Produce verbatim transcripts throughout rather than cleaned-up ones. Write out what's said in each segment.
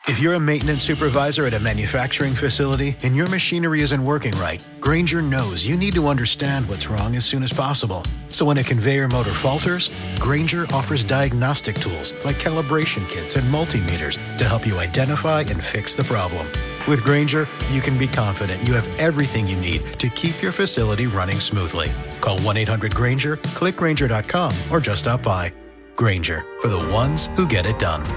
If you're a maintenance supervisor at a manufacturing facility and your machinery isn't working right, Grainger knows you need to understand what's wrong as soon as possible. So when a conveyor motor falters, Grainger offers diagnostic tools like calibration kits and multimeters to help you identify and fix the problem. With Grainger, you can be confident you have everything you need to keep your facility running smoothly. Call one eight hundred Grainger, click Grainger dot com, or just stop by. Grainger, for the ones who get it done.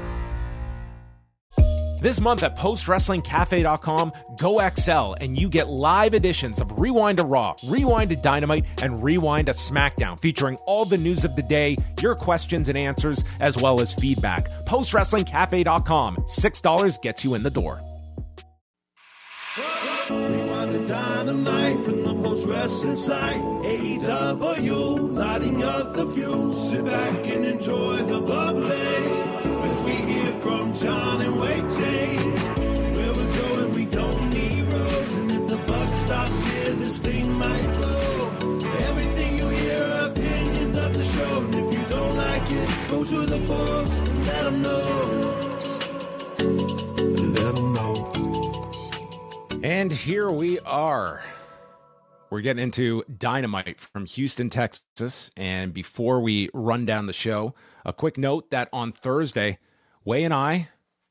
This month at post wrestling cafe dot com, go X L and you get live editions of Rewind to Raw, Rewind to Dynamite, and Rewind to SmackDown, featuring all the news of the day, your questions and answers, as well as feedback. post wrestling cafe dot com. six dollars gets you in the door. Rewind to Dynamite from the Post Wrestling site. A E W, lighting up the fuse. Sit back and enjoy the bubbly. As we hear from John and Wai Ting. Where we're going, we don't need roads. And if the buck stops here, this thing might blow. Everything you hear are opinions of the show. And if you don't like it, go to the forums and let them know. Let them know. And here we are. We're getting into Dynamite from Houston, Texas. And before we run down the show, a quick note that on Thursday, Wai and I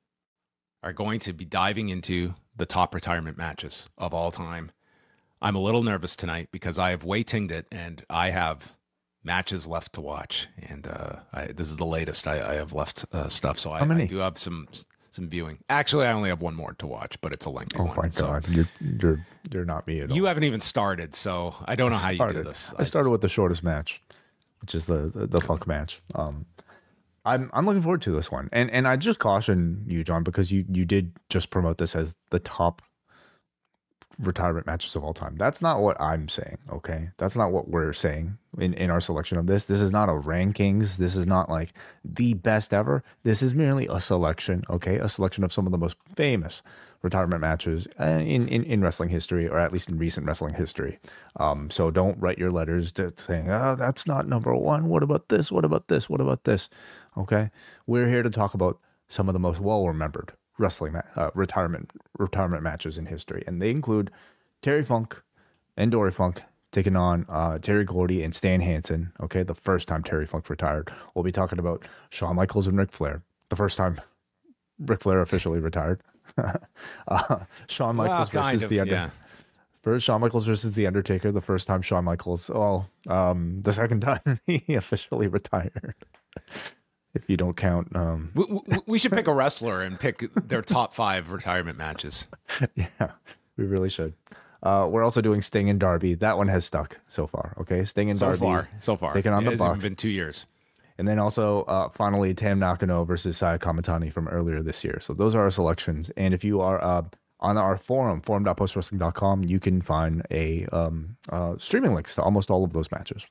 are going to be diving into the top retirement matches of all time. I'm a little nervous tonight because I have Wai Tinged it and I have matches left to watch. And uh, I, this is the latest I, I have left uh, stuff. So I, I do have some some viewing. Actually, I only have one more to watch, but it's a lengthy oh one. Oh my so. God, you're you're you're not me at all. You haven't even started, so I don't know I how started. you do this. I started with the shortest match, which is the the, the Funk match. Um, I'm I'm looking forward to this one, and and I just caution you, John, because you you did just promote this as the top retirement matches of all time. That's not what I'm saying. Okay, that's not what we're saying in in our selection of this. This is not a rankings. This is not like the best ever. This is merely a selection. Okay, a selection of some of the most famous retirement matches in, in, in wrestling history, or at least in recent wrestling history. Um, so don't write your letters to saying, oh, that's not number one. What about this? What about this? What about this? Okay. We're here to talk about some of the most well-remembered wrestling ma- uh, retirement retirement matches in history. And they include Terry Funk and Dory Funk taking on uh, Terry Gordy and Stan Hansen. Okay. The first time Terry Funk retired. We'll be talking about Shawn Michaels and Ric Flair. The first time Ric Flair officially retired. uh, Shawn Michaels well, versus of, the Undertaker. Yeah. First, Shawn Michaels versus the Undertaker. The first time Shawn Michaels. Well, um, the second time he officially retired. If you don't count, um... we, we, we should pick a wrestler and pick their top five retirement matches. Yeah, we really should. Uh, we're also doing Sting and Darby. That one has stuck so far. Okay, Sting and so Darby. So far, so far, taking on it the Bucks. It's been two years. And then also, uh, finally, Tam Nakano versus Saya Kamatani from earlier this year. So those are our selections. And if you are uh, on our forum, forum dot post wrestling dot com, you can find a um, uh, streaming links to almost all of those matches.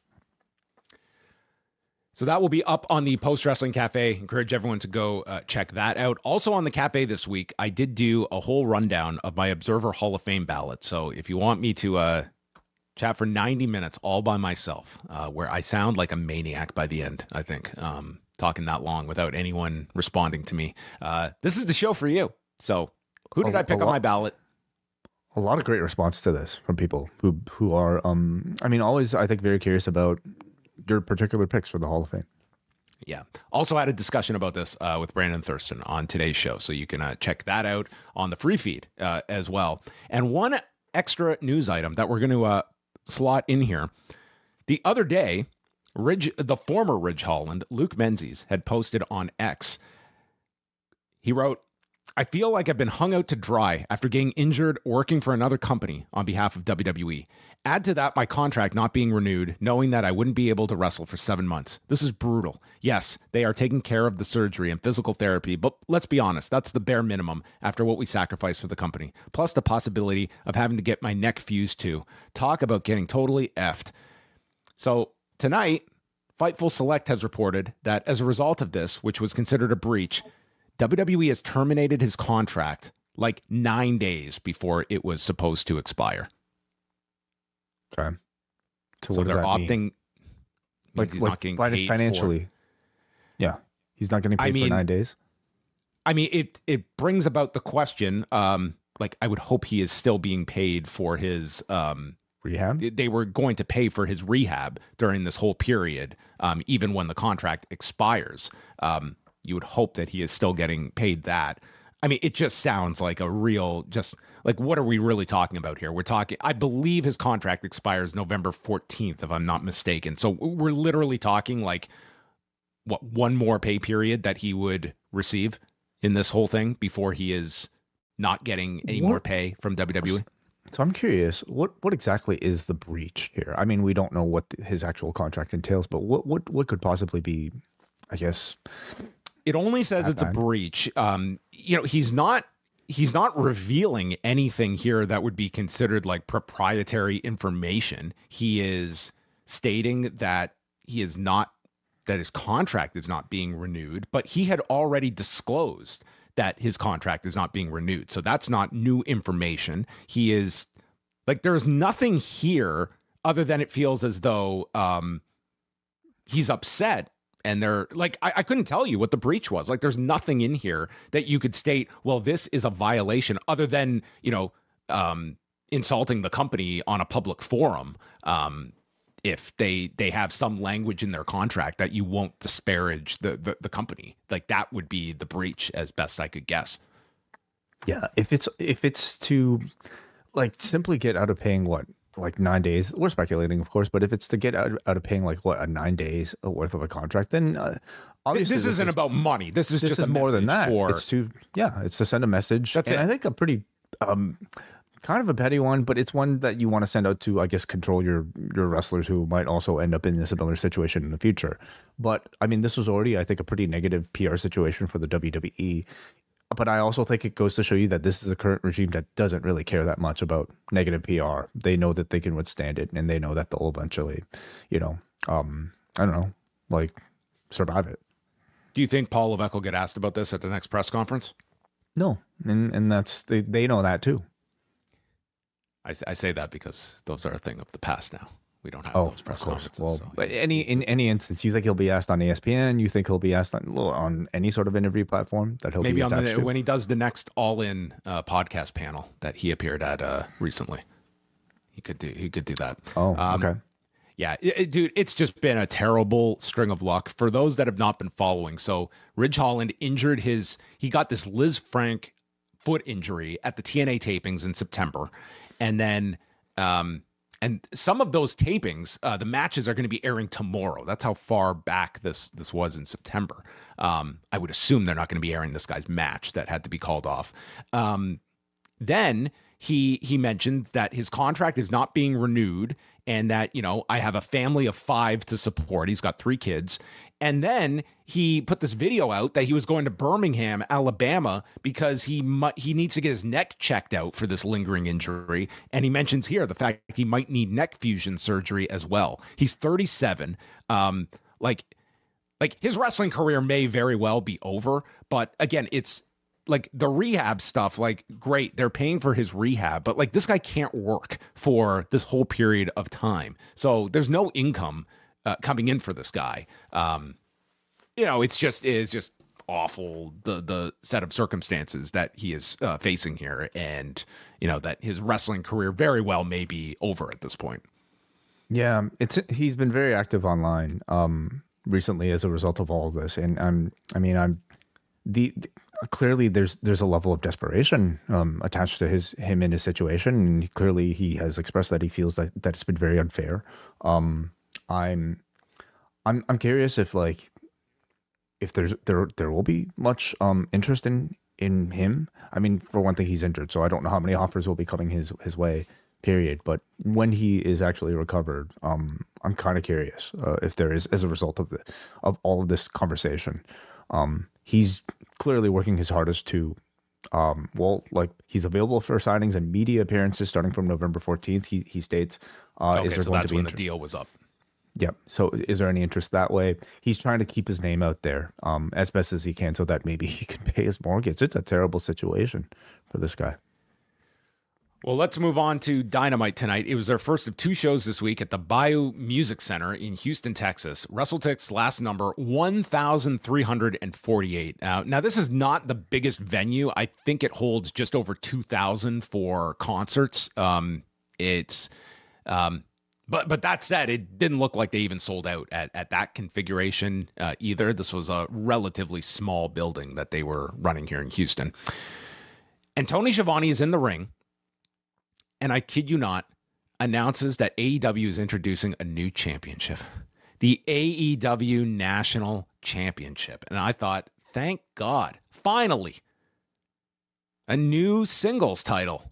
So that will be up on the Post Wrestling Cafe. Encourage everyone to go uh, check that out. Also on the cafe this week, I did do a whole rundown of my Observer Hall of Fame ballot. So if you want me to uh, chat for ninety minutes all by myself, uh, where I sound like a maniac by the end, I think, um, talking that long without anyone responding to me. Uh, this is the show for you. So who did a, I pick on my ballot? A lot of great response to this from people who who are, um, I mean, always, I think, very curious about your particular picks for the Hall of Fame. Yeah. Also had a discussion about this uh, with Brandon Thurston on today's show. So you can uh, check that out on the free feed uh, as well. And one extra news item that we're going to uh, slot in here. The other day, Ridge, the former Ridge Holland, Luke Menzies, had posted on X. He wrote, I feel like I've been hung out to dry after getting injured working for another company on behalf of W W E. Add to that my contract not being renewed, knowing that I wouldn't be able to wrestle for seven months. This is brutal. Yes, they are taking care of the surgery and physical therapy, but let's be honest, that's the bare minimum after what we sacrificed for the company. Plus the possibility of having to get my neck fused too. Talk about getting totally effed. So tonight, Fightful Select has reported that as a result of this, which was considered a breach, W W E has terminated his contract like nine days before it was supposed to expire. Okay. So, so what they're does that opting. mean? Like, he's like not getting fin- paid financially. For, yeah. He's not getting paid I mean, for nine days. I mean, it it brings about the question. Um, like, I would hope he is still being paid for his um, rehab. They were going to pay for his rehab during this whole period, um, even when the contract expires. Um, you would hope that he is still getting paid that. I mean, it just sounds like a real, just like, what are we really talking about here? We're talking, I believe his contract expires November fourteenth, if I'm not mistaken. So we're literally talking like, what, one more pay period that he would receive in this whole thing before he is not getting any what? more pay from W W E? So I'm curious, what what exactly is the breach here? I mean, we don't know what the, his actual contract entails, but what what what could possibly be, I guess. It only says it's a breach. Um, you know, he's not he's not revealing anything here that would be considered like proprietary information. He is stating that he is not, that his contract is not being renewed, but he had already disclosed that his contract is not being renewed. So that's not new information. He is like, there's nothing here other than it feels as though um, he's upset. And they're like, I, I couldn't tell you what the breach was. Like, there's nothing in here that you could state, well, this is a violation, other than, you know, um, insulting the company on a public forum. Um, if they they have some language in their contract that you won't disparage the, the, the company, like that would be the breach as best I could guess. Yeah. If it's, if it's to like simply get out of paying what, like nine days, we're speculating, of course, but if it's to get out, out of paying like what, a nine days worth of a contract, then uh, obviously this, this isn't is, about money. This is this just is a more than that. For... It's to, yeah, it's to send a message. That's and it. I think a pretty, um, kind of a petty one, but it's one that you want to send out to, I guess, control your, your wrestlers who might also end up in a similar situation in the future. But I mean, this was already, I think, a pretty negative P R situation for the W W E. But I also think it goes to show you that this is a current regime that doesn't really care that much about negative P R. They know that they can withstand it, and they know that they'll eventually, you know, um, I don't know, like survive it. Do you think Paul Levesque will get asked about this at the next press conference? No, and and that's they they know that too. I, I say that because those are a thing of the past now. We don't have oh, those press of course. conferences. Well, so, yeah. any in any instance, you think he'll be asked on E S P N? You think he'll be asked on on any sort of interview platform that he'll maybe be on the, to? when he does the next All In uh, podcast panel that he appeared at uh, recently? He could do he could do that. Oh, um, okay. Yeah, it, it, dude, it's just been a terrible string of luck for those that have not been following. So Ridge Holland injured his, he got this Liz Frank foot injury at the T N A tapings in September, and then. Um, And some of those tapings, uh, the matches are going to be airing tomorrow. That's how far back this this was in September. Um, I would assume they're not going to be airing this guy's match that had to be called off. Um, then he he mentioned that his contract is not being renewed, and that, you know, I have a family of five to support. He's got three kids. And then he put this video out that he was going to Birmingham, Alabama, because he might, he needs to get his neck checked out for this lingering injury. And he mentions here the fact that he might need neck fusion surgery as well. He's thirty-seven. Um, like, like his wrestling career may very well be over. But again, it's like the rehab stuff, like, great, they're paying for his rehab, but like this guy can't work for this whole period of time. So there's no income Uh, coming in for this guy. Um, you know, it's just is just awful, the the set of circumstances that he is uh, facing here, and you know that his wrestling career very well may be over at this point. Yeah, it's he's been very active online um, recently as a result of all of this, and I'm I mean I'm the, the clearly there's there's a level of desperation um, attached to his him in his situation, and clearly he has expressed that he feels that that it's been very unfair. Um, I'm, I'm, I'm curious if like, if there's there there will be much um interest in in him. I mean, for one thing, he's injured, so I don't know how many offers will be coming his his way. Period. But when he is actually recovered, um, I'm kind of curious uh, if there is, as a result of the of all of this conversation, um, he's clearly working his hardest to. Um, well, like he's available for signings and media appearances starting from November fourteenth. He he states, uh, okay, is there so going that's to be when inter- the deal was up. Yeah. So is there any interest that way? He's trying to keep his name out there um, as best as he can so that maybe he can pay his mortgage. It's a terrible situation for this guy. Well, let's move on to Dynamite tonight. It was their first of two shows this week at the Bayou Music Center in Houston, Texas. WrestleTic's last number, one thousand three hundred forty-eight. Uh, now, this is not the biggest venue. I think it holds just over two thousand for concerts. Um, it's, um, but but that said, it didn't look like they even sold out at, at that configuration uh, either. This was a relatively small building that they were running here in Houston. And Tony Schiavone is in the ring. And I kid you not, announces that A E W is introducing a new championship, the A E W National Championship. And I thought, thank God, finally, a new singles title.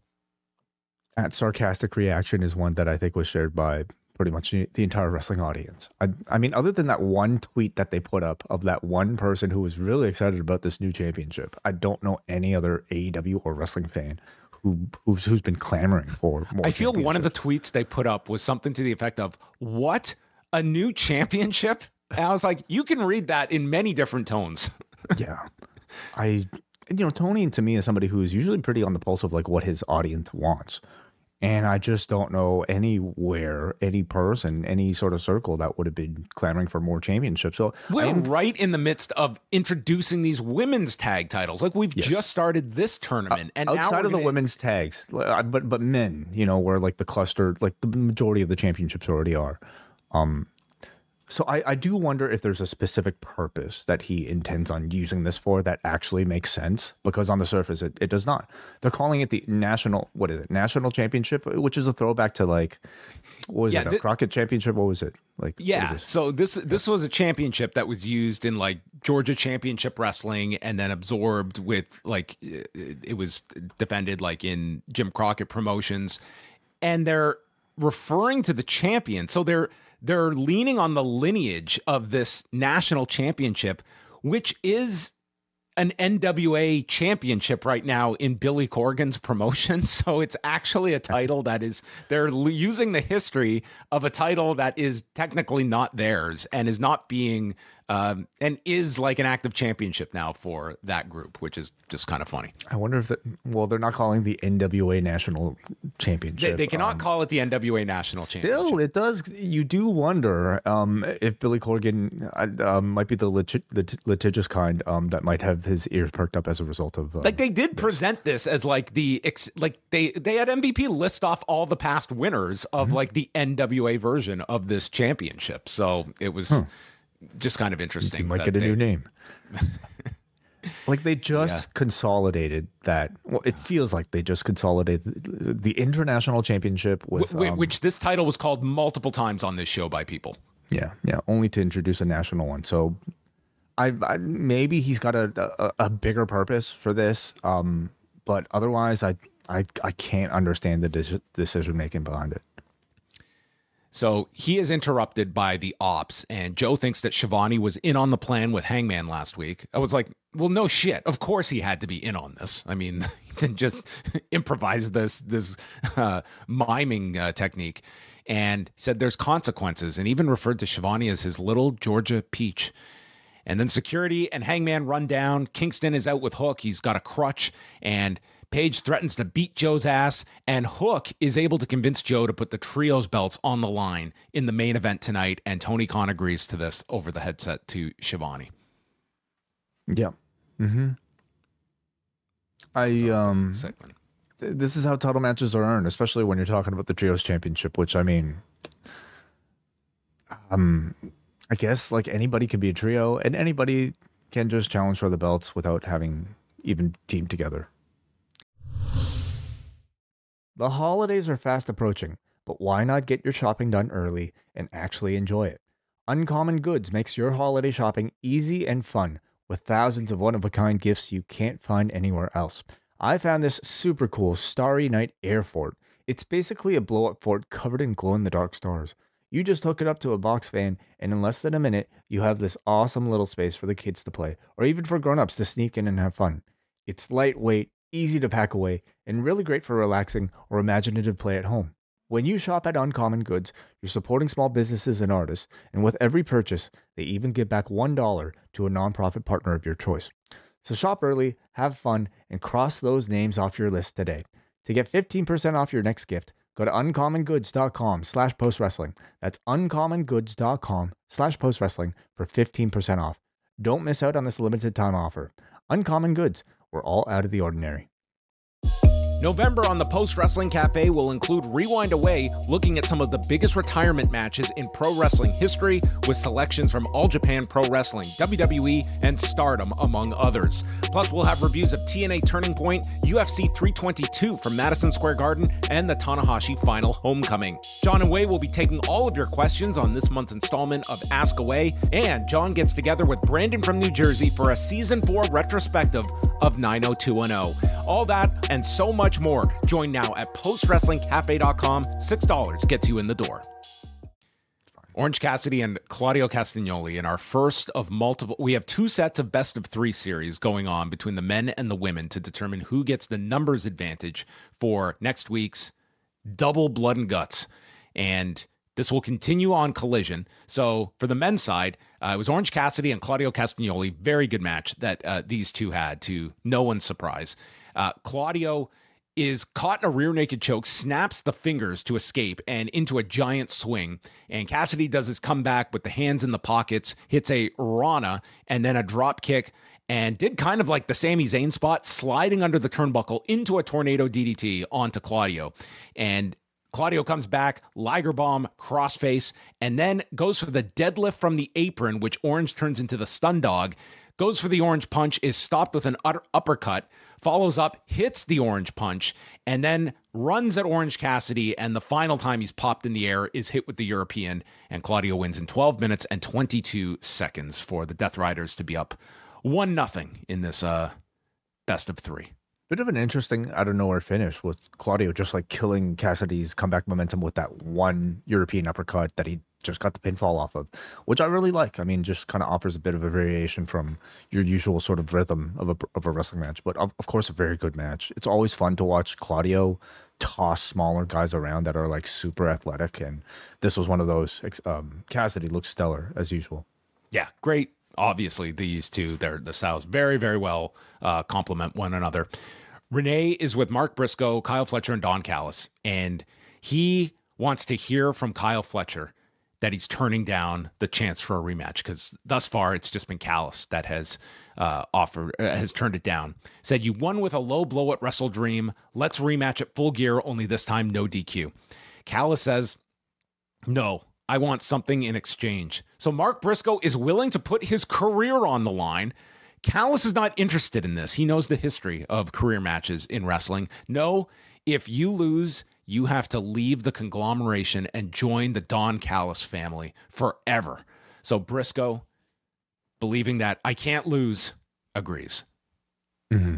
That sarcastic reaction is one that I think was shared by pretty much the entire wrestling audience. I, I mean, other than that one tweet that they put up of that one person who was really excited about this new championship, I don't know any other A E W or wrestling fan Who, who's, who's been clamoring for more. I feel one of the tweets they put up was something to the effect of, what? A new championship? And I was like, you can read that in many different tones. Yeah. I, you know, Tony to me is somebody who is usually pretty on the pulse of like what his audience wants. And I just don't know anywhere, any person, any sort of circle that would have been clamoring for more championships. So we're am, right in the midst of introducing these women's tag titles. Like we've yes. just started this tournament, and outside now of gonna... the women's tags, but but men, you know, where like the cluster, like the majority of the championships already are. Um, so I, I do wonder if there's a specific purpose that he intends on using this for that actually makes sense, because on the surface it, it does not. They're calling it the national, what is it, national championship, which is a throwback to like, what was yeah, it, a th- Crockett championship? What was it? Like, yeah, so this this was a championship that was used in like Georgia Championship Wrestling and then absorbed with like, it was defended like in Jim Crockett Promotions, and they're referring to the champion. So they're, They're leaning on the lineage of this national championship, which is an N W A championship right now in Billy Corgan's promotion. So it's actually a title that is, they're using the history of a title that is technically not theirs and is not being, um, and is like an active championship now for that group, which is just kind of funny. I wonder if that, well, they're not calling the N W A National Championship. They, they cannot um, call it the N W A National still, Championship. Still, it does, you do wonder um, if Billy Corgan uh, um, might be the lit- lit- litigious kind um, that might have his ears perked up as a result of. Um, like they did this. present this as like the, ex- like they, they had M V P list off all the past winners of mm-hmm. like the N W A version of this championship. So it was. Huh. Just kind of interesting. You might get a they, new name. Like they just yeah. consolidated that. Well, it feels like they just consolidated the international championship with w- um, which this title was called multiple times on this show by people. Yeah, yeah, only to introduce a national one. So, I, I maybe he's got a, a a bigger purpose for this. Um, but otherwise, I I I can't understand the de- decision making behind it. So he is interrupted by the ops, and Joe thinks that Schiavone was in on the plan with Hangman last week. I was like, well, no shit. Of course he had to be in on this. I mean, he didn't just improvise this, this uh, miming uh, technique, and said there's consequences, and even referred to Schiavone as his little Georgia peach. And then security and Hangman run down. Kingston is out with Hook. He's got a crutch, and Page threatens to beat Joe's ass, and Hook is able to convince Joe to put the trios belts on the line in the main event tonight, and Tony Khan agrees to this over the headset to Schiavone. Yeah. Mm-hmm. I, so, um, th- this is how title matches are earned, especially when you're talking about the trios championship, which, I mean, um, I guess, like, anybody can be a trio, and anybody can just challenge for the belts without having even teamed together. The holidays are fast approaching, but why not get your shopping done early and actually enjoy it? Uncommon Goods makes your holiday shopping easy and fun with thousands of one-of-a-kind gifts you can't find anywhere else. I found this super cool Starry Night Air Fort. It's basically a blow-up fort covered in glow-in-the-dark stars. You just hook it up to a box fan, and in less than a minute, you have this awesome little space for the kids to play, or even for grown-ups to sneak in and have fun. It's lightweight, easy to pack away, and really great for relaxing or imaginative play at home. When you shop at Uncommon Goods, you're supporting small businesses and artists, and with every purchase, they even give back one dollar to a nonprofit partner of your choice. So shop early, have fun, and cross those names off your list today. To get fifteen percent off your next gift, go to uncommongoods.com slash postwrestling. That's uncommongoods.com slash postwrestling for fifteen percent off. Don't miss out on this limited time offer. Uncommon Goods, we're all out of the ordinary. November on the Post Wrestling Cafe will include Rewind Away, looking at some of the biggest retirement matches in pro wrestling history with selections from All Japan Pro Wrestling, W W E, and Stardom, among others. Plus, we'll have reviews of T N A Turning Point, U F C three twenty-two from Madison Square Garden, and the Tanahashi Final Homecoming. John and Wai will be taking all of your questions on this month's installment of Ask Away, and John gets together with Brandon from New Jersey for a Season four retrospective of nine oh two one oh. All that and so much more. Join now at post wrestling cafe dot com. six dollars gets you in the door. Orange Cassidy and Claudio Castagnoli in our first of multiple. We have two sets of best of three series going on between the men and the women to determine who gets the numbers advantage for next week's Double Blood and Guts. And this will continue on Collision. So for the men's side, uh, it was Orange Cassidy and Claudio Castagnoli. Very good match that uh, these two had, to no one's surprise. Uh, Claudio is caught in a rear naked choke, snaps the fingers to escape and into a giant swing. And Cassidy does his comeback with the hands in the pockets, hits a Rana and then a drop kick, and did kind of like the Sami Zayn spot, sliding under the turnbuckle into a tornado D D T onto Claudio. And Claudio comes back, Liger Bomb, crossface, and then goes for the deadlift from the apron, which Orange turns into the stun dog, goes for the Orange punch, is stopped with an utter uppercut, follows up, hits the Orange punch, and then runs at Orange Cassidy, and the final time he's popped in the air is hit with the European, and Claudio wins in twelve minutes and twenty-two seconds for the Death Riders to be up one nothing in this uh, best of three. Bit of an interesting out of nowhere finish with Claudio just like killing Cassidy's comeback momentum with that one European uppercut that he just got the pinfall off of, which I really like. I mean, just kind of offers a bit of a variation from your usual sort of rhythm of a, of a wrestling match, but of, of course a very good match. It's always fun to watch Claudio toss smaller guys around that are like super athletic, and this was one of those. Um, Cassidy looks stellar as usual. Yeah, great. Obviously, these two, their the styles very, very well uh, complement one another. Renee is with Mark Briscoe, Kyle Fletcher, and Don Callis, and he wants to hear from Kyle Fletcher that he's turning down the chance for a rematch, because thus far it's just been Callis that has uh, offered uh, has turned it down. Said, "You won with a low blow at Wrestle Dream. Let's rematch at Full Gear, only this time no D Q." Callis says, "No, I want something in exchange." So Mark Briscoe is willing to put his career on the line. Callis is not interested in this. He knows the history of career matches in wrestling. No, if you lose, you have to leave the conglomeration and join the Don Callis family forever. So Briscoe, believing that I can't lose, agrees. Mm-hmm.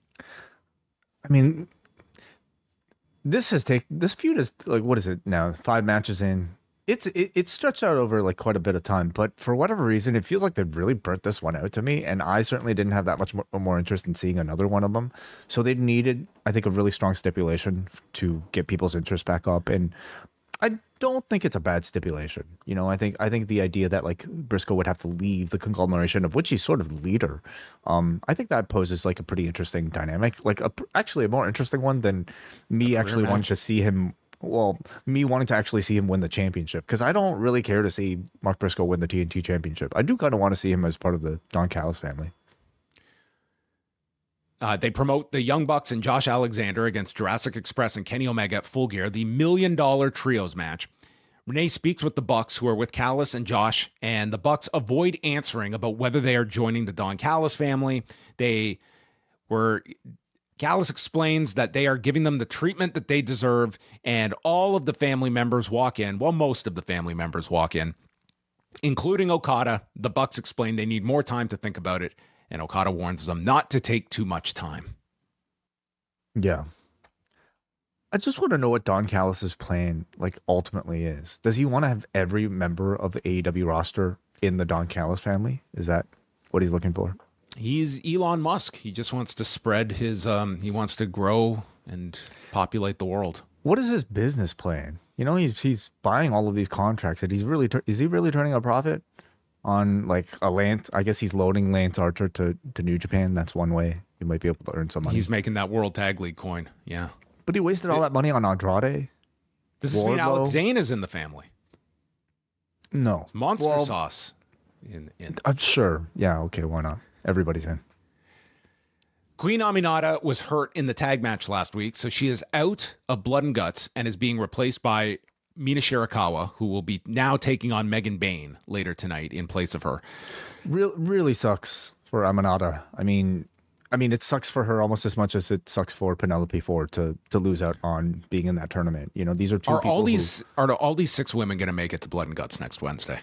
I mean, this has taken, this feud is like, what is it now? Five matches in. It's it, it's stretched out over like quite a bit of time, but for whatever reason, it feels like they've really burnt this one out to me, and I certainly didn't have that much more, more interest in seeing another one of them. So they needed, I think, a really strong stipulation to get people's interest back up, and I don't think it's a bad stipulation. You know, I think I think the idea that like Briscoe would have to leave the conglomeration of which he's sort of leader, um, I think that poses like a pretty interesting dynamic, like a, actually a more interesting one than me actually wanting to see him. Well, me wanting to actually see him win the championship, because I don't really care to see Mark Briscoe win the T N T championship. I do kind of want to see him as part of the Don Callis family. Uh, they promote the Young Bucks and Josh Alexander against Jurassic Express and Kenny Omega at Full Gear, the Million Dollar Trios match. Renee speaks with the Bucks, who are with Callis and Josh, and the Bucks avoid answering about whether they are joining the Don Callis family. They were... Callis explains that they are giving them the treatment that they deserve, and all of the family members walk in. Well, most of the family members walk in, including Okada. The Bucks explain they need more time to think about it, and Okada warns them not to take too much time. Yeah. I just want to know what Don Callis' plan, like, ultimately is. Does he want to have every member of the A E W roster in the Don Callis family? Is that what he's looking for? He's Elon Musk. He just wants to spread his, um, he wants to grow and populate the world. What is his business plan? You know, he's he's buying all of these contracts, and he's really, is he really turning a profit on like a Lance? I guess he's loading Lance Archer to, to New Japan. That's one way you might be able to earn some money. He's making that World Tag League coin. Yeah. But he wasted all that money on Andrade. Does this mean Wardlow? Alex Zane is in the family? No. Monster Well, sauce. In, in. I'm sure. Yeah, okay, why not? Everybody's in. Queen Aminata was hurt in the tag match last week, so she is out of Blood and Guts and is being replaced by Mina Shirakawa, who will be now taking on Megan Bayne later tonight in place of her. Real, really sucks for Aminata. I mean, I mean, it sucks for her almost as much as it sucks for Penelope Ford to to lose out on being in that tournament. You know, these are two. Are people all these who, are all these six women going to make it to Blood and Guts next Wednesday?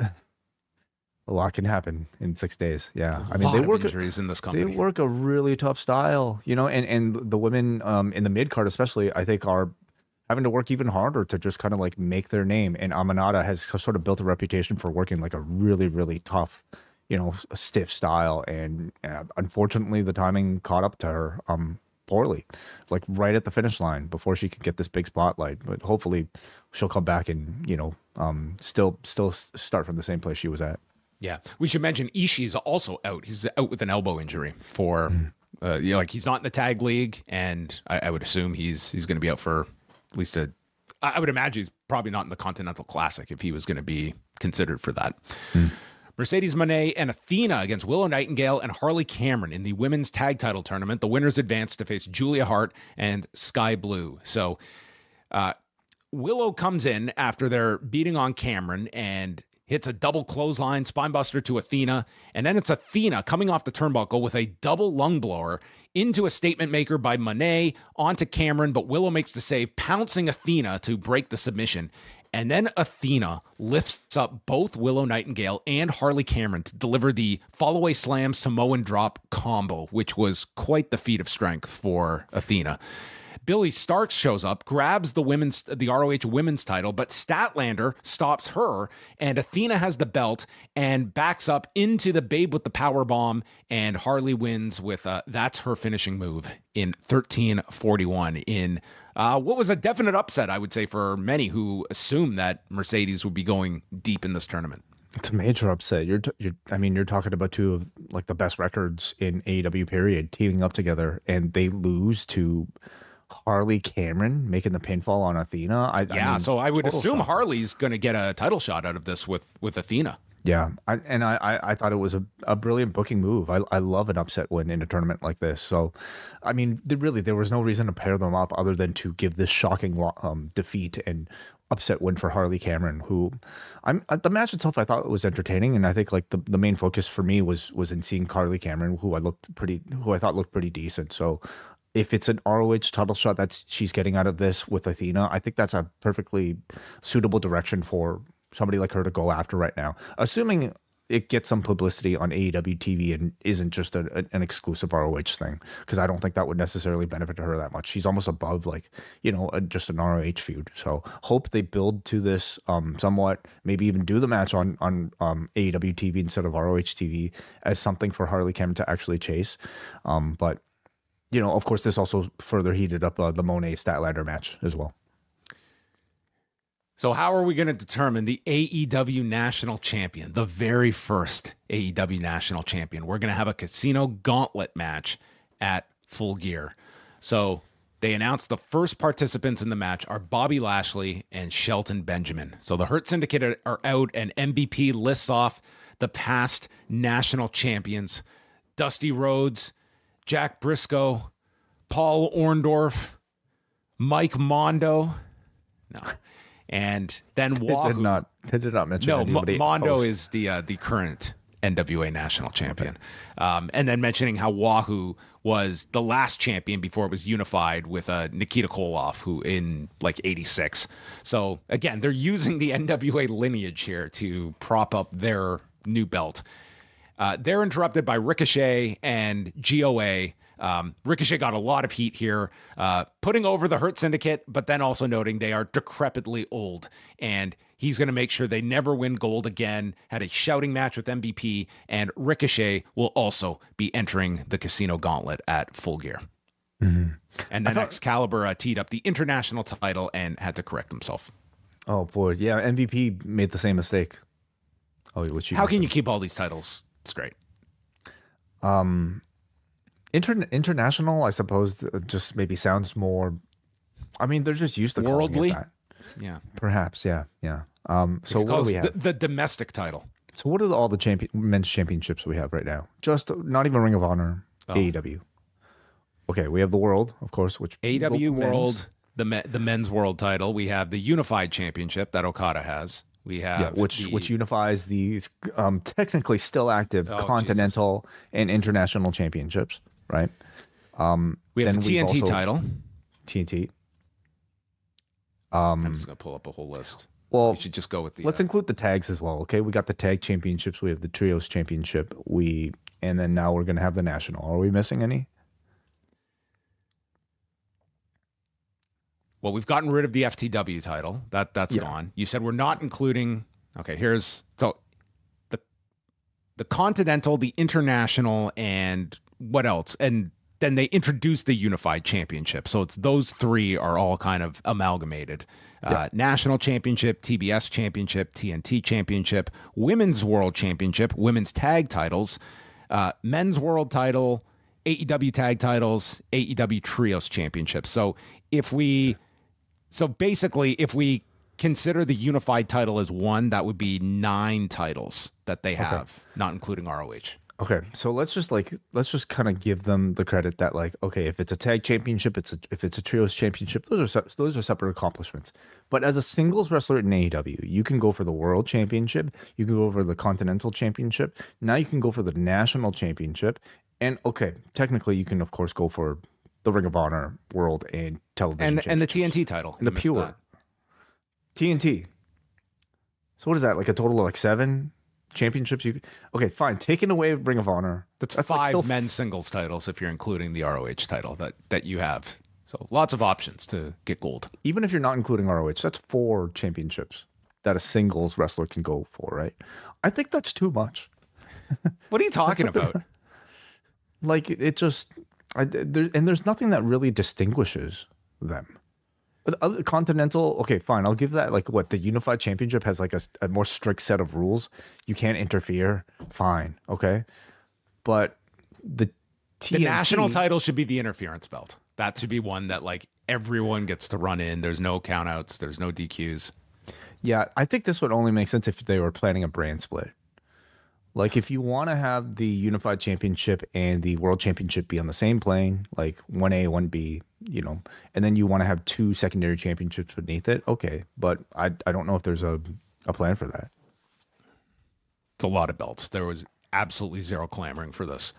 a lot can happen in six days. Yeah, I mean, lot they of work injuries in this They company. work a really tough style, you know, and and the women um, in the mid card especially, I think, are having to work even harder to just kind of like make their name. And Aminata has sort of built a reputation for working like a really, really tough, you know, stiff style. And uh, unfortunately, the timing caught up to her um, poorly, like right at the finish line before she could get this big spotlight. But hopefully, she'll come back and you know, um, still still start from the same place she was at. Yeah, we should mention Ishii's also out. He's out with an elbow injury for, uh, you know, like he's not in the tag league, and I, I would assume he's he's going to be out for at least a. I I would imagine he's probably not in the Continental Classic if he was going to be considered for that. Mercedes Moné and Athena against Willow Nightingale and Harley Cameron in the women's tag title tournament. The winners advance to face Julia Hart and Sky Blue. So, uh, Willow comes in after they're beating on Cameron and hits a double clothesline spinebuster to Athena, and then it's Athena coming off the turnbuckle with a double lung blower into a statement maker by Monet onto Cameron, but Willow makes the save, pouncing Athena to break the submission. And then Athena lifts up both Willow Nightingale and Harley Cameron to deliver the fallaway slam Samoan drop combo, which was quite the feat of strength for Athena. Billy Starks shows up, grabs the women's, the R O H women's title, but Statlander stops her, and Athena has the belt and backs up into the Babe with the power bomb, and Harley wins with uh, that's her finishing move in thirteen forty-one in uh, what was a definite upset, I would say, for many who assumed that Mercedes would be going deep in this tournament. It's a major upset. You're, t- you're, I mean, you're talking about two of like the best records in A E W period teaming up together, and they lose to Harley Cameron making the pinfall on Athena. I, Yeah, I mean, so I would total assume shock. Harley's going to get a title shot out of this with with Athena. Yeah, I, and I, I, I thought it was a, a brilliant booking move. I, I love an upset win in a tournament like this. So, I mean, there really there was no reason to pair them up other than to give this shocking lo- um, defeat and upset win for Harley Cameron. Who, I'm the match itself I thought was entertaining, and I think like the, the main focus for me was was in seeing Harley Cameron, who I looked pretty, who I thought looked pretty decent. So, if it's an R O H title shot that she's getting out of this with Athena, I think that's a perfectly suitable direction for somebody like her to go after right now, assuming it gets some publicity on A E W T V and isn't just a, an exclusive R O H thing, because I don't think that would necessarily benefit her that much. She's almost above like, you know, a, just an R O H feud. So hope they build to this um, somewhat, maybe even do the match on, on um, A E W T V instead of R O H T V as something for Harley Cameron to actually chase. Um, but you know, of course, this also further heated up uh, the Monet Statlander match as well. So how are we going to determine the A E W National Champion, the very first A E W National Champion? We're going to have a Casino Gauntlet match at Full Gear. So they announced the first participants in the match are Bobby Lashley and Shelton Benjamin. So the Hurt Syndicate are out, and M V P lists off the past national champions: Dusty Rhodes, Jack Briscoe, Paul Orndorff, Mike Mondo. No. And then Wahoo. They did not, they did not mention No, anybody Mo- Mondo else. is the uh, the current N W A national champion. Okay. Um, and then mentioning how Wahoo was the last champion before it was unified with uh, Nikita Koloff, who in like eighty-six. So again, they're using the N W A lineage here to prop up their new belt. Uh, they're interrupted by Ricochet and G O A. Um, Ricochet got a lot of heat here, uh, putting over the Hurt Syndicate, but then also noting they are decrepitly old, and he's going to make sure they never win gold again. Had a shouting match with M V P, and Ricochet will also be entering the Casino Gauntlet at Full Gear. Mm-hmm. And then thought- Excalibur uh, teed up the international title and had to correct himself. Oh boy, yeah, M V P made the same mistake. Oh, which you How can mentioned. you keep all these titles straight? Um, inter- international, I suppose, uh, just maybe sounds more I mean, they're just used to calling Worldly? it that. Yeah. Perhaps, yeah, yeah. Um, so It what do calls we have? the, the domestic title. So what are the, all the champion men's championships we have right now? Just not even Ring of Honor, Oh. A E W. Okay, we have the World, of course, which A E W the men's- World, the me, the men's world title. We have the Unified Championship that Okada has. We have yeah, which the- which unifies these um, technically still active Oh, continental and international championships, right? Um, we have then the T N T we've also- title. T N T. I'm Um, just gonna pull up a whole list. well, We should just go with the. let's uh, include the tags as well. Okay, we got the tag championships. We have the trios championship. We and then now we're gonna have the national. Are we missing any? well, we've gotten rid of the F T W title. That that's Yeah. gone. You said we're not including. Okay, here's so the the continental, the international, and what else? And then they introduced the Unified Championship. So it's those three are all kind of amalgamated. Uh, National Championship, T B S Championship, T N T Championship, Women's World Championship, Women's Tag Titles, uh, Men's World Title, A E W Tag Titles, A E W Trios Championship. So if we, so basically, if we consider the unified title as one, that would be nine titles that they have, not including R O H. Okay, so let's just like let's just kind of give them the credit that like okay, if it's a tag championship, it's a, if it's a trios championship, those are se- those are separate accomplishments. But as a singles wrestler in A E W, you can go for the world championship, you can go for the continental championship. Now you can go for the national championship, and okay, technically you can of course go for the Ring of Honor world and television And and the championships. T N T title. and the You missed pure that. T N T. So what is that? Like a total of like seven championships? You okay? Fine. Taking away Ring of Honor. That's, like five still men's singles titles if you're including the R O H title that, that you have. So lots of options to get gold. Even if you're not including R O H, that's four championships that a singles wrestler can go for, right? I think that's too much. What are you talking about? Like it just, I, there, and there's nothing that really distinguishes them. But the other continental, okay, fine. I'll give that like what the unified championship has like a, a more strict set of rules. You can't interfere. Fine, okay. But the T N T, The national title should be the interference belt. That should be one that like everyone gets to run in. There's no countouts. There's no D Qs. Yeah, I think this would only make sense if they were planning a brand split. Like if you want to have the unified championship and the world championship be on the same plane, like one A, one B, you know, and then you want to have two secondary championships beneath it, okay. But I I don't know if there's a, a plan for that. It's a lot of belts. There was absolutely zero clamoring for this.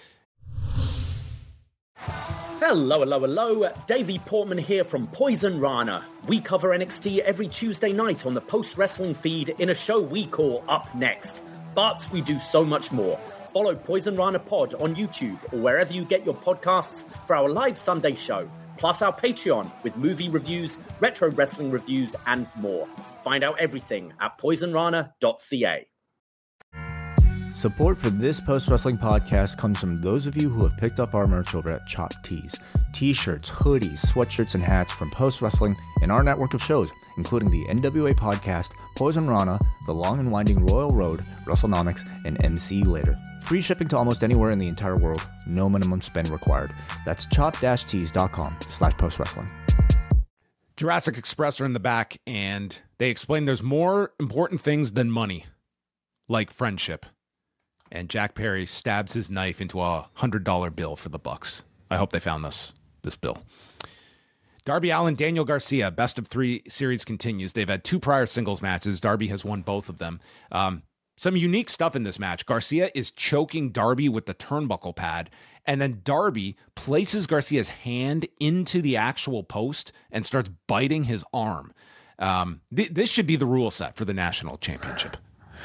Hello, hello, hello. Davey Portman here from Poison Rana. We cover N X T every Tuesday night on the Post Wrestling feed in a show we call Up Next. But we do so much more. Follow Poison Rana Pod on YouTube or wherever you get your podcasts for our live Sunday show, plus our Patreon with movie reviews, retro wrestling reviews, and more. Find out everything at poison rana dot c a. Support for this Post Wrestling podcast comes from those of you who have picked up our merch over at Chop Tees. T-shirts, hoodies, sweatshirts, and hats from Post Wrestling and our network of shows, including the N W A Podcast, Poison Rana, The Long and Winding Royal Road, WrestleNomics, and M C Later. Free shipping to almost anywhere in the entire world. No minimum spend required. That's chop-tees.com slash postwrestling. Jurassic Express are in the back, and they explain there's more important things than money, like friendship. And Jack Perry stabs his knife into a one hundred dollar bill for the Bucks. I hope they found this this bill. Darby Allin, Daniel Garcia, best of three series continues. They've had two prior singles matches. Darby has won both of them. Um, some unique stuff in this match. Garcia is choking Darby with the turnbuckle pad, and then Darby places Garcia's hand into the actual post and starts biting his arm. Um, th- this should be the rule set for the national championship.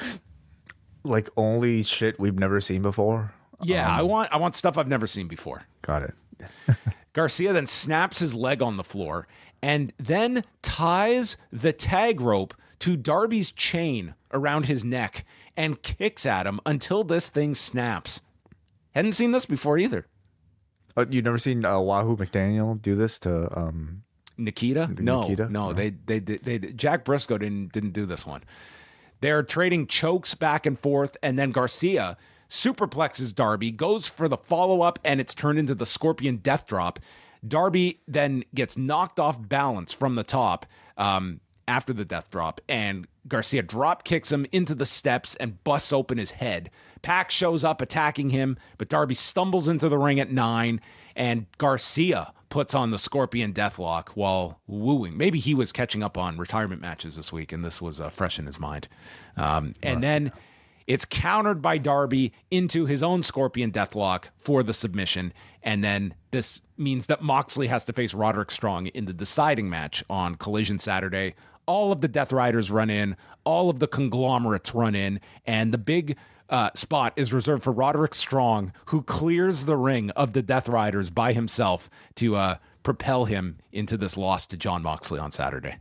Like only shit we've never seen before. Yeah, Um, I want I want stuff I've never seen before. Got it. Garcia then snaps his leg on the floor and then ties the tag rope to Darby's chain around his neck and kicks at him until this thing snaps. Hadn't seen this before either. Uh, you've never seen uh, Wahoo McDaniel do this to um Nikita? No, Nikita? no, No. They, they, they, they, Jack Briscoe didn't, didn't do this one. They're trading chokes back and forth, and then Garcia superplexes Darby, goes for the follow-up, and it's turned into the Scorpion Death Drop. Darby then gets knocked off balance from the top um, after the death drop, and Garcia drop kicks him into the steps and busts open his head. Pac shows up attacking him, but Darby stumbles into the ring at nine, and Garcia puts on the Scorpion Deathlock while wooing. Maybe he was catching up on retirement matches this week, and this was uh, fresh in his mind. Um, and right. then it's countered by Darby into his own Scorpion Deathlock for the submission, and then this means that Moxley has to face Roderick Strong in the deciding match on Collision Saturday. All of the Death Riders run in, all of the conglomerates run in, and the big Uh, spot is reserved for Roderick Strong, who clears the ring of the Death Riders by himself to uh, propel him into this loss to Jon Moxley on Saturday.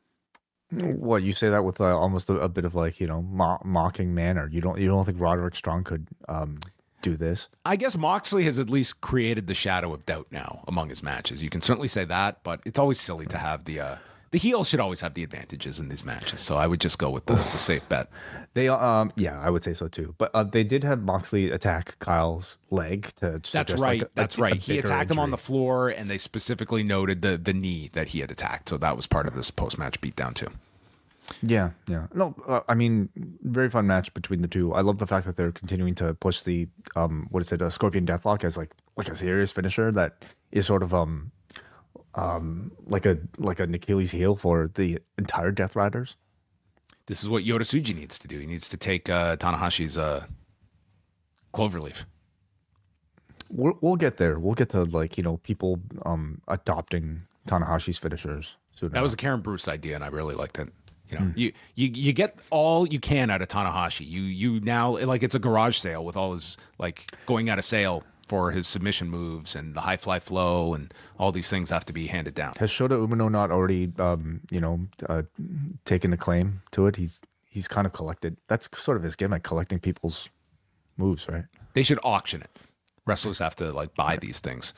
What, you say that with uh, almost a, a bit of like, you know, mo- mocking manner. You don't you don't think Roderick Strong could um, do this? I guess Moxley has at least created the shadow of doubt now among his matches. You can certainly say that, but it's always silly to have the uh, the heel should always have the advantages in these matches. So I would just go with the, the safe bet. They, um, yeah, I would say so too. But uh, they did have Moxley attack Kyle's leg to. That's right. Like a, That's a, right. A he attacked injury. him on the floor, and they specifically noted the the knee that he had attacked. So that was part of this post match beatdown too. Yeah, yeah. No, uh, I mean, very fun match between the two. I love the fact that they're continuing to push the um, what is it, a Scorpion Deathlock as like like a serious finisher that is sort of um. Um, like a like an Achilles heel for the entire Death Riders. This is what Yota Tsuji needs to do. He needs to take uh, Tanahashi's uh, Cloverleaf. We'll, we'll get there. We'll get to like you know people um, adopting Tanahashi's finishers soon. That enough. was a Karen Bruce idea, and I really liked it. You know, mm. you, you you get all you can out of Tanahashi. You you now like it's a garage sale with all his like going out of sale for his submission moves and the high fly flow and all these things have to be handed down. Has Shota Umino not already, um, you know, uh, taken a claim to it? He's he's kind of collected. That's sort of his gimmick, collecting people's moves, right? They should auction it. Wrestlers have to like buy these things.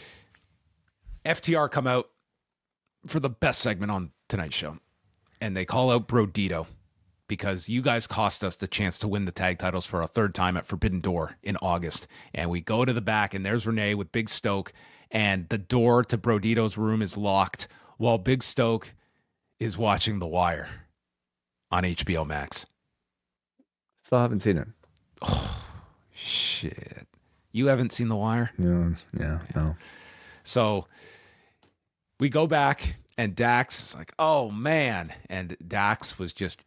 F T R come out for the best segment on tonight's show, and they call out Brodito because you guys cost us the chance to win the tag titles for a third time at Forbidden Door in August. And we go to the back, and there's Renee with Big Stoke, and the door to Brodito's room is locked while Big Stoke is watching The Wire on H B O Max. Still haven't seen it. Oh, shit. You haven't seen The Wire? No, yeah, no. So we go back, and Dax is like, oh, man. And Dax was just...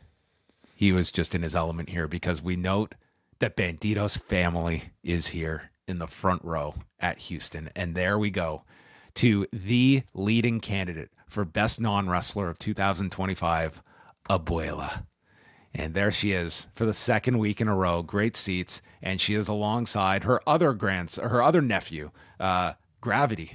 He was just in his element here because we note that Bandito's family is here in the front row at Houston. And there we go to the leading candidate for Best Non-Wrestler of two thousand twenty-five, Abuela. And there she is for the second week in a row. Great seats. And she is alongside her other grands, her other nephew, uh, Gravity.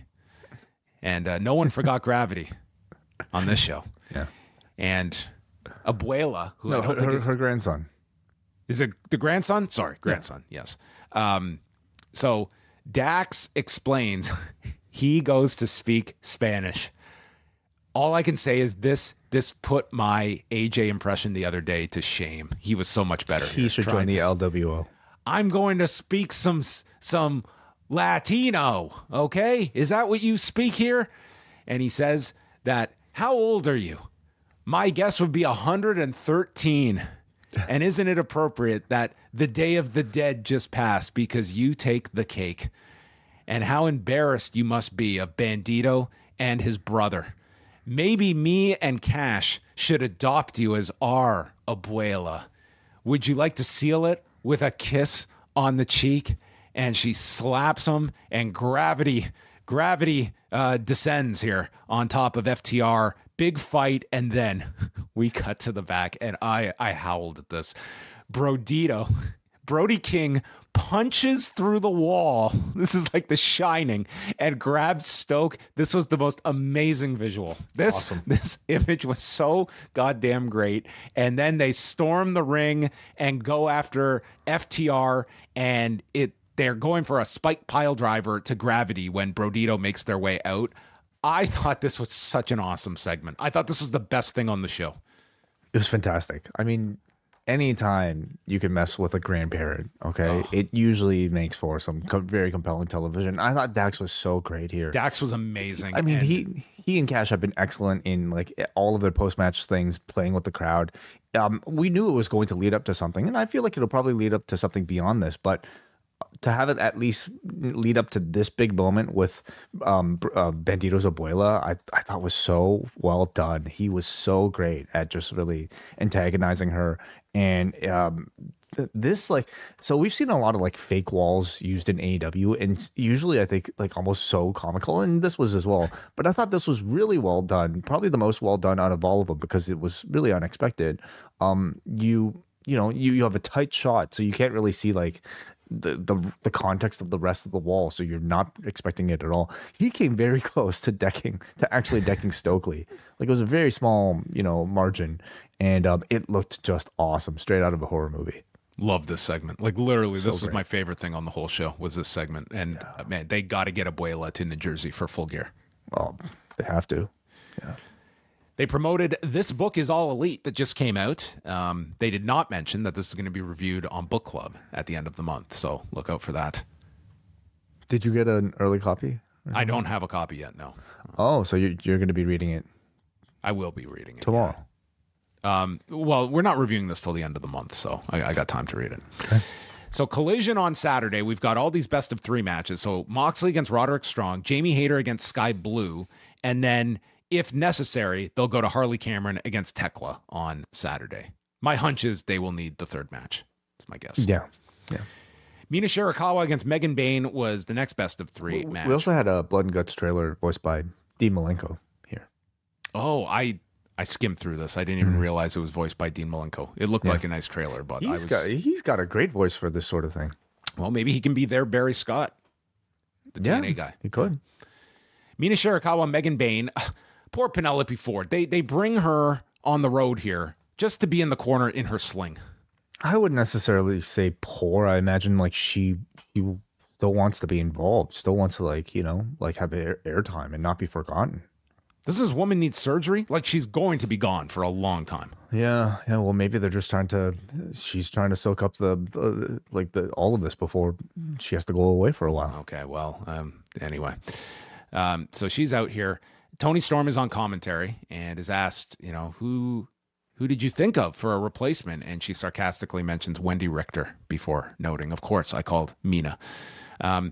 And uh, no one forgot Gravity on this show. Yeah. And Abuela, who no, I don't her, think her, is her grandson. Is it the grandson? Sorry, grandson. Yeah. Yes. Um, so Dax explains he goes to speak Spanish. All I can say is this: this put my A J impression the other day to shame. He was so much better. He here, should join the to, L W O. I'm going to speak some some Latino. Okay, is that what you speak here? And he says that. How old are you? My guess would be one hundred thirteen. And isn't it appropriate that the Day of the Dead just passed because you take the cake? And how embarrassed you must be of Bandito and his brother. Maybe me and Cash should adopt you as our Abuela. Would you like to seal it with a kiss on the cheek? And she slaps him, and gravity, gravity uh, descends here on top of F T R. Big fight, and then we cut to the back, and I I howled at this. Brodito, Brody King punches through the wall. This is like The Shining, and grabs Stoke. This was the most amazing visual. This awesome. This image was so goddamn great. And then they storm the ring and go after F T R, and it they're going for a spike pile driver to Gravity when Brodito makes their way out. I thought this was such an awesome segment. I thought this was the best thing on the show. It was fantastic. I mean, anytime you can mess with a grandparent, okay, oh. it usually makes for some co- very compelling television. I thought Dax was so great here. Dax was amazing. I mean, and- he he and Cash have been excellent in like all of their post-match things, playing with the crowd. Um, we knew it was going to lead up to something, and I feel like it'll probably lead up to something beyond this, but to have it at least lead up to this big moment with um, uh, Bandito's abuela, I, I thought was so well done. He was so great at just really antagonizing her. And um, th- this, like, so we've seen a lot of like fake walls used in A E W, and usually I think like almost so comical, and this was as well. But I thought this was really well done, probably the most well done out of all of them because it was really unexpected. Um, you you know you you have a tight shot, so you can't really see like the the the context of the rest of the wall, so you're not expecting it at all. He came very close to decking to actually decking Stokely. Like it was a very small, you know, margin, and um, it looked just awesome, straight out of a horror movie. Love this segment. Like literally, So this was great. my favorite thing on the whole show was this segment. And Yeah. uh, man, they got to get Abuela to New Jersey for Full Gear. Well, they have to. Yeah. They promoted This Book Is All Elite that just came out. Um, they did not mention that this is going to be reviewed on Book Club at the end of the month. So look out for that. Did you get an early copy? I don't have a copy yet. No, Oh, so you're you're going to be reading it I will be reading it tomorrow. yeah. Um, well, we're not reviewing this till the end of the month, so I, I got time to read it. Okay. So Collision on Saturday, we've got all these best of three matches. So Moxley against Roderick Strong, Jamie Hayter against Sky Blue, and then if necessary, they'll go to Harley Cameron against Tekla on Saturday. My hunch is they will need the third match. That's my guess. Yeah, yeah. Mina Shirakawa against Megan Bain was the next best of three We, match. we also had a Blood and Guts trailer voiced by Dean Malenko here. oh, I I skimmed through this. I didn't even Mm. realize it was voiced by Dean Malenko. It looked Yeah. like a nice trailer, but I He's was got he's got a great voice for this sort of thing. well, maybe he can be their Barry Scott, the Yeah, T N A guy. he could. Mina Shirakawa, Megan Bain. Poor Penelope Ford. They they bring her on the road here just to be in the corner in her sling. I wouldn't necessarily say poor. I imagine like she she still wants to be involved, still wants to like, you know, like have air airtime and not be forgotten. Does this woman need surgery? Like she's going to be gone for a long time. Yeah, yeah. Well, maybe they're just trying to. She's trying to soak up the, the like the all of this before she has to go away for a while. Okay, well, um, anyway. Um, so she's out here. Tony Storm is on commentary and is asked, you know, who who did you think of for a replacement? And she sarcastically mentions Wendy Richter before noting, of course, I called Mina. Um,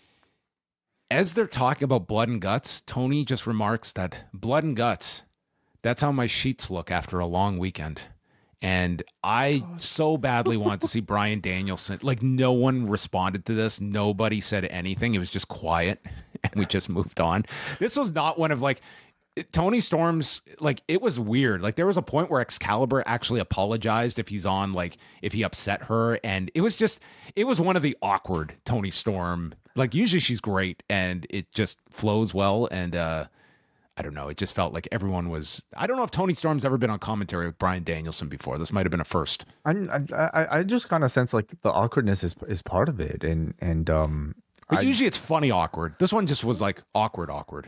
as they're talking about Blood and Guts, Tony just remarks that Blood and Guts, that's how my sheets look after a long weekend. And I so badly want to see Bryan Danielson. Like, no one responded to this. Nobody said anything. It was just quiet, and we just moved on. This was not one of, like, Tony Storm's, like, it was weird. Like, there was a point where Excalibur actually apologized if he's on, like, if he upset her. And it was just, it was one of the awkward Tony Storm. Like, usually she's great, and it just flows well. And, uh, I don't know. It just felt like everyone was. I don't know if Tony Storm's ever been on commentary with Bryan Danielson before. This might have been a first. I I, I just kind of sense like the awkwardness is is part of it, and and um. But I, usually it's funny awkward. This one just was like awkward awkward.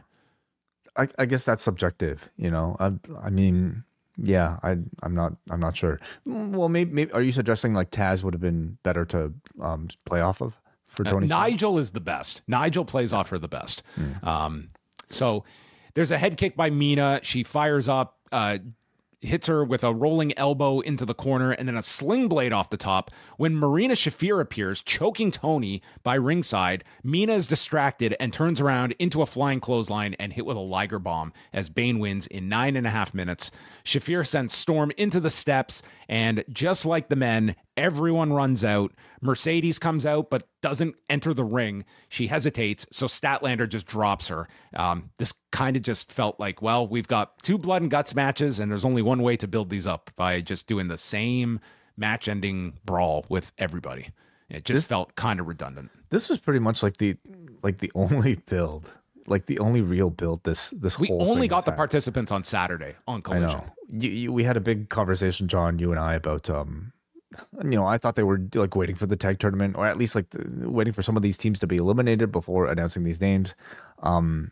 I, I guess that's subjective, you know. I I mean, yeah. I I'm not I'm not sure. Well, maybe, maybe are you suggesting like Taz would have been better to um play off of for Uh, Tony? Storm? Nigel is the best. Nigel plays off her the best. Hmm. Um, so there's a head kick by Mina. She fires up, uh, hits her with a rolling elbow into the corner, and then a sling blade off the top. When Marina Shafir appears, choking Tony by ringside, Mina is distracted and turns around into a flying clothesline and hit with a Liger bomb as Bane wins in nine and a half minutes. Shafir sends Storm into the steps, and just like the men, everyone runs out. Mercedes comes out but doesn't enter the ring. She hesitates, so Statlander just drops her. Um, this kind of just felt like, well, we've got two Blood and Guts matches, and there's only one way to build these up, by just doing the same match-ending brawl with everybody. It just This- felt kind of redundant. This was pretty much like the like the only build, like the only real build. This this We whole only thing got has the had. participants on Saturday on I Collision. know. You, you, we had a big conversation, John, you and I, about um, you know, I thought they were like waiting for the tag tournament, or at least like the, waiting for some of these teams to be eliminated before announcing these names. Um,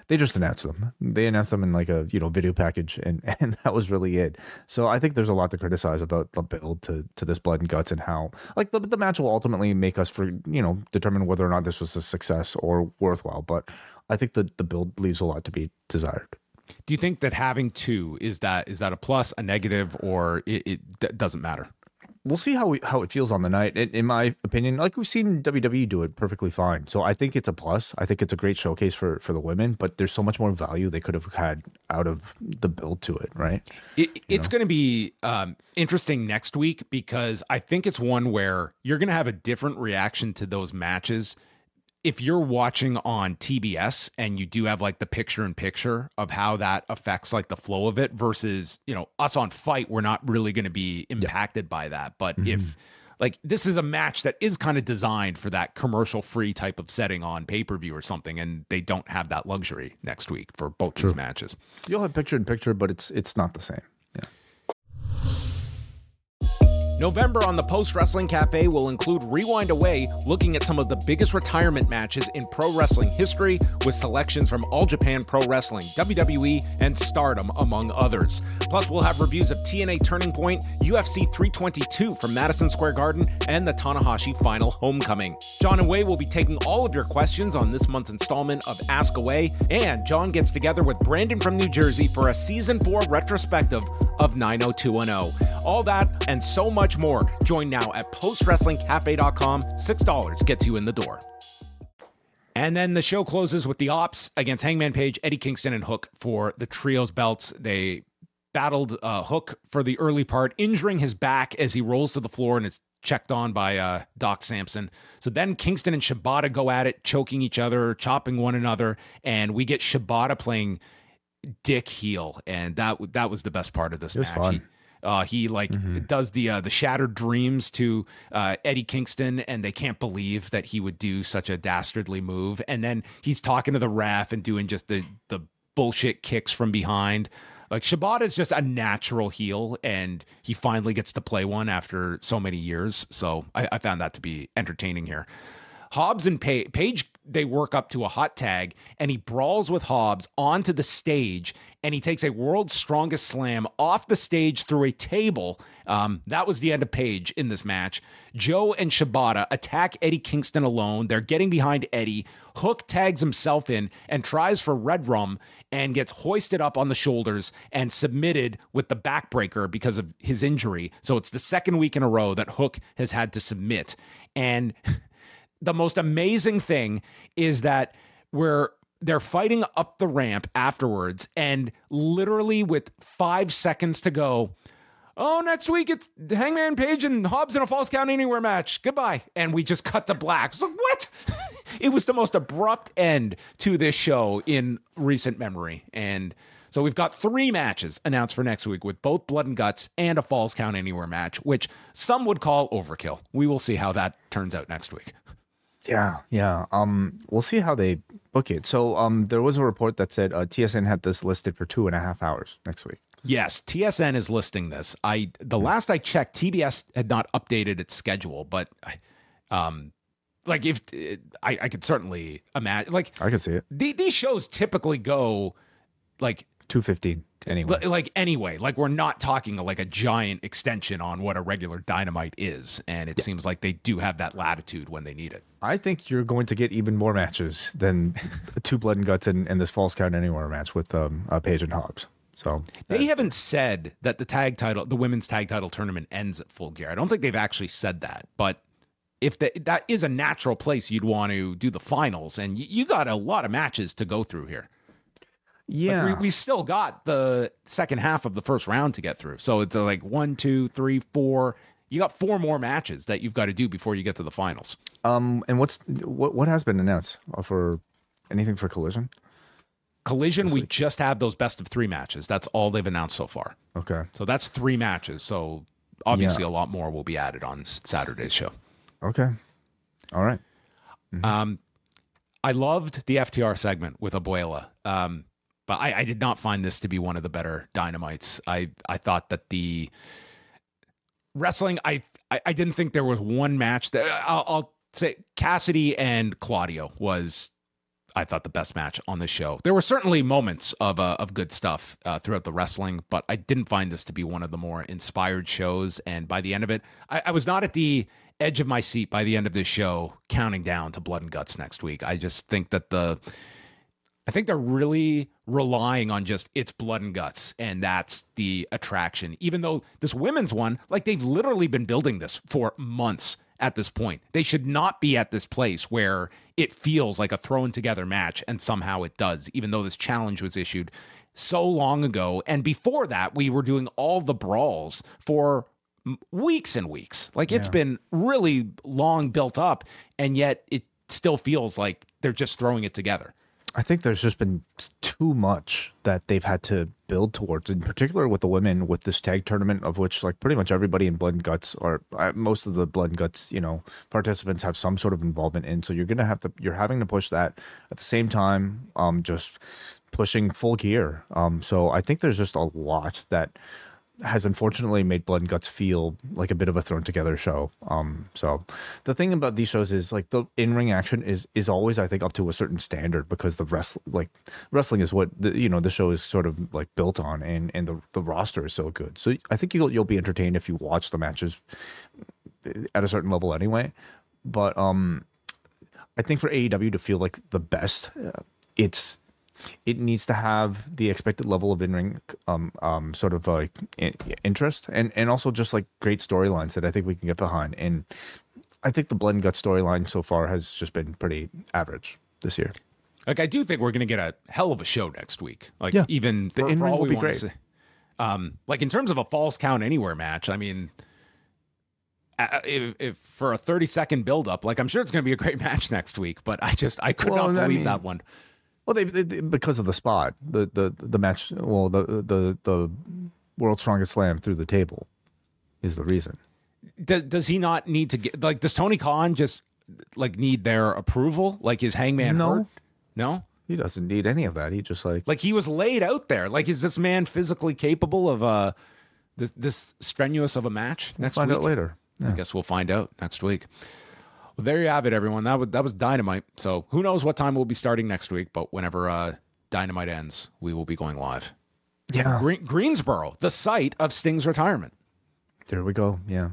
they just announced them. They announced them in like a you know video package, and and that was really it. So I think there's a lot to criticize about the build to to this Blood and Guts and how like the the match will ultimately make us for you know determine whether or not this was a success or worthwhile. But I think the the build leaves a lot to be desired. Do you think that having two is that is that a plus, a negative, or it, it d- doesn't matter? We'll see how we, how it feels on the night. In, in my opinion, like we've seen W W E do it perfectly fine. So I think it's a plus. I think it's a great showcase for, for the women, but there's so much more value they could have had out of the build to it, right? It, it's going to be um, interesting next week because I think it's one where you're going to have a different reaction to those matches. If you're watching on T B S and you do have like the picture in picture of how that affects like the flow of it versus, you know, us on Fight, we're not really going to be impacted yeah. by that. But mm-hmm. if like this is a match that is kind of designed for that commercial free type of setting on pay-per-view or something, and they don't have that luxury next week for both True. These matches. You'll have picture in picture, but it's it's not the same. November on the Post Wrestling Cafe will include Rewind Away, looking at some of the biggest retirement matches in pro wrestling history with selections from All Japan Pro Wrestling, W W E, and Stardom, among others. Plus, we'll have reviews of T N A Turning Point, U F C three twenty-two from Madison Square Garden, and the Tanahashi Final Homecoming. John and Wai will be taking all of your questions on this month's installment of Ask Away, and John gets together with Brandon from New Jersey for a Season four retrospective of nine oh two one oh. All that and so much more. Join now at post wrestling cafe dot com. six dollars gets you in the door. And then the show closes with the Ops against Hangman Page, Eddie Kingston, and Hook for the trios belts. They battled uh, Hook for the early part, injuring his back as he rolls to the floor and is checked on by uh, Doc Samson. So then Kingston and Shibata go at it, choking each other, chopping one another, and we get Shibata playing dick heel, and that that was the best part of this it was match. Fun. He, uh, he like mm-hmm. does the uh, the shattered dreams to uh, Eddie Kingston, and they can't believe that he would do such a dastardly move. And then he's talking to the ref and doing just the the bullshit kicks from behind. Like Shibata is just a natural heel, and he finally gets to play one after so many years. So I, I found that to be entertaining here. Hobbs and Page, Page, they work up to a hot tag, and he brawls with Hobbs onto the stage, and he takes a world's strongest slam off the stage through a table. Um, that was the end of Page in this match. Joe and Shibata attack Eddie Kingston alone. They're getting behind Eddie. Hook tags himself in and tries for Red Rum and gets hoisted up on the shoulders and submitted with the backbreaker because of his injury. So it's the second week in a row that Hook has had to submit. And the most amazing thing is that we're they're fighting up the ramp afterwards, and literally with five seconds to go, oh, next week it's Hangman Page and Hobbs in a Falls Count Anywhere match. Goodbye. And we just cut to black. It's like, what? It was the most abrupt end to this show in recent memory. And so we've got three matches announced for next week with both Blood and Guts and a Falls Count Anywhere match, which some would call overkill. We will see how that turns out next week. Yeah, yeah. Um, we'll see how they book it. So, um, there was a report that said uh, T S N had this listed for two and a half hours next week. Yes, T S N is listing this. I the last I checked, T B S had not updated its schedule, but, um, like if I, I could certainly imagine, like I could see it. The, these shows typically go like two fifteen. Anyway, like anyway, like we're not talking like a giant extension on what a regular Dynamite is, and it yeah. seems like they do have that latitude when they need it. I think you're going to get even more matches than two Blood and Guts and, and this Falls Count Anywhere match with um, uh, Page and Hobbs. So they that, haven't said that the tag title, the women's tag title tournament ends at Full Gear. I don't think they've actually said that, but if the, that is a natural place you'd want to do the finals, and you, you got a lot of matches to go through here. Yeah, like we, we still got the second half of the first round to get through. So it's like one, two, three, four. You got four more matches that you've got to do before you get to the finals. Um, and what's what what has been announced for anything for Collision? Collision, we just have those best of three matches. That's all they've announced so far. Okay, so that's three matches. So obviously, yeah. a lot more will be added on Saturday's show. Okay, all right. Mm-hmm. Um, I loved the F T R segment with Abuela. Um. But I, I did not find this to be one of the better Dynamites. I, I thought that the wrestling, I, I, I didn't think there was one match that I'll, I'll say Cassidy and Claudio was I thought, the best match on the show. There were certainly moments of uh, of good stuff uh, throughout the wrestling, but I didn't find this to be one of the more inspired shows. And by the end of it, I, I was not at the edge of my seat by the end of this show, counting down to Blood and Guts next week. I just think that the, I think they're really relying on just it's Blood and Guts, and that's the attraction. Even though this women's one, like they've literally been building this for months. At this point, they should not be at this place where it feels like a thrown together match, and somehow it does, even though this challenge was issued so long ago. And before that, we were doing all the brawls for weeks and weeks. Like it's yeah. been really long built up, and yet it still feels like they're just throwing it together. I think there's just been too much that they've had to build towards, in particular with the women, with this tag tournament, of which like pretty much everybody in Blood and Guts, or uh, most of the Blood and Guts, you know, participants have some sort of involvement in. So you're gonna have to, you're having to push that at the same time, um, just pushing full gear. Um, so I think there's just a lot that has unfortunately made Blood and Guts feel like a bit of a thrown together show. Um, so the thing about these shows is like the in-ring action is is always, I think, up to a certain standard, because the wrest like wrestling is what the, you know, the show is sort of like built on, and and the the roster is so good. So I think you'll you'll be entertained if you watch the matches at a certain level anyway. But um, I think for A E W to feel like the best, uh, it's it needs to have the expected level of in-ring um, um, sort of like uh, interest, and, and also just like great storylines that I think we can get behind. And I think the Blood and Guts storyline so far has just been pretty average this year. Like, I do think we're going to get a hell of a show next week. Like, yeah. even the for, in-ring for all will we be want great. to say. Um, like, in terms of a Falls Count Anywhere match, I mean, uh, if, if for a thirty second buildup, like, I'm sure it's going to be a great match next week, but I just, I could Well, not I believe mean, that one. Well, they, they, they because of the spot, the the the match. Well, the the the World's Strongest Slam through the table is the reason. Does, does he not need to get, like, does Tony Khan just like need their approval? Like, is Hangman No. hurt? No, He doesn't need any of that. He just like like he was laid out there. Like, is this man physically capable of uh this this strenuous of a match next find week? out later. I guess we'll find out next week. Well, there you have it, everyone. That was that was Dynamite. So who knows what time we'll be starting next week? But whenever uh, Dynamite ends, we will be going live. Yeah. Green, Greensboro, the site of Sting's retirement. There we go. Yeah.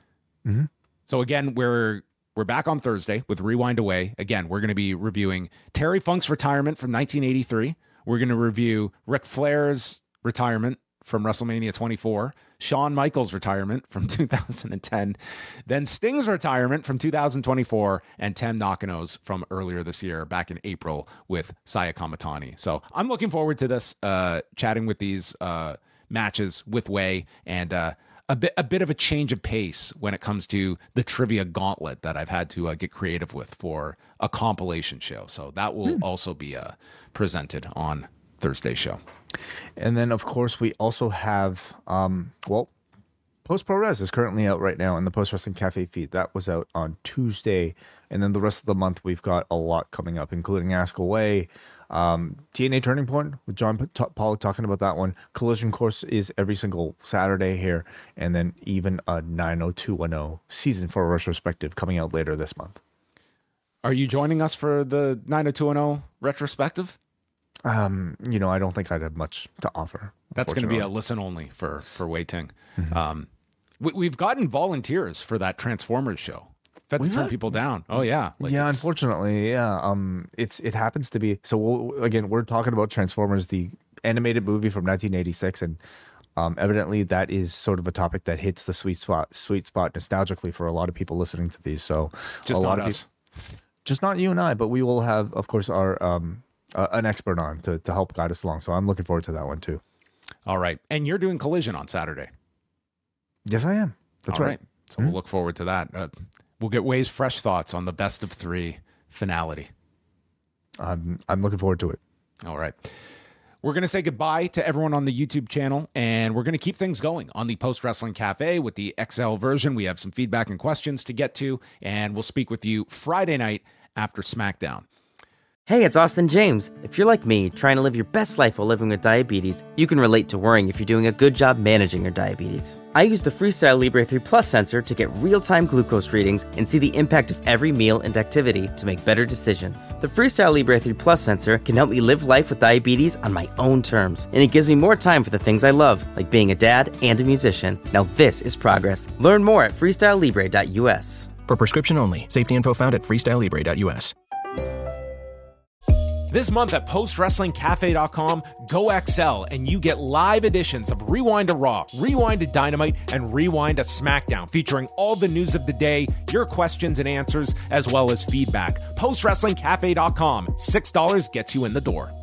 So again, we're we're back on Thursday with Rewind Away. Again, we're going to be reviewing Terry Funk's retirement from nineteen eighty-three. We're going to review Ric Flair's retirement from WrestleMania twenty-four, Shawn Michaels' retirement from two thousand ten, then Sting's retirement from two thousand twenty-four, and Tem Nakano's from earlier this year, back in April, with Saya Kamatani. So I'm looking forward to this, uh, chatting with these uh, matches with Way, and uh, a bit a bit of a change of pace when it comes to the trivia gauntlet that I've had to uh, get creative with for a compilation show. So that will hmm. also be uh, presented on Thursday's show. And then, of course, we also have, um, well, Post Pro Res is currently out right now in the Post Wrestling Cafe feed. That was out on Tuesday. And then the rest of the month, we've got a lot coming up, including Ask Away, um, T N A Turning Point with John P- Pollock talking about that one. Collision Course is every single Saturday here. And then even a nine oh two one oh Season four retrospective coming out later this month. Are you joining us for the nine oh two one oh retrospective? Um, you know, I don't think I'd have much to offer. That's going to be a listen only for for Wei Ting. Mm-hmm. Um, we, we've gotten volunteers for that Transformers show. Had to turn people down. Oh yeah, like yeah. Unfortunately, yeah. Um, it's it happens to be. So we'll, again, we're talking about Transformers, the animated movie from nineteen eighty-six, and um, evidently that is sort of a topic that hits the sweet spot, sweet spot nostalgically for a lot of people listening to these. So just a not lot of us. people, just not you and I, but we will have, of course, our um. Uh, an expert on to, to help guide us along. So I'm looking forward to that one too. All right. And you're doing Collision on Saturday. Yes, I am. That's All right. right. So mm-hmm. we'll look forward to that. Uh, we'll get Way's fresh thoughts on the best of three finality. I'm, I'm looking forward to it. All right. We're going to say goodbye to everyone on the YouTube channel, and we're going to keep things going on the Post Wrestling Cafe with the X L version. We have some feedback and questions to get to, and we'll speak with you Friday night after SmackDown. Hey, it's Austin James. If you're like me, trying to live your best life while living with diabetes, you can relate to worrying if you're doing a good job managing your diabetes. I use the Freestyle Libre three Plus sensor to get real-time glucose readings and see the impact of every meal and activity to make better decisions. The Freestyle Libre three Plus sensor can help me live life with diabetes on my own terms, and it gives me more time for the things I love, like being a dad and a musician. Now this is progress. Learn more at freestyle libre dot u s. For prescription only. Safety info found at freestyle libre dot u s. This month at post wrestling cafe dot com, go X L and you get live editions of Rewind to Raw, Rewind to Dynamite, and Rewind to SmackDown, featuring all the news of the day, your questions and answers, as well as feedback. post wrestling cafe dot com. six dollars gets you in the door.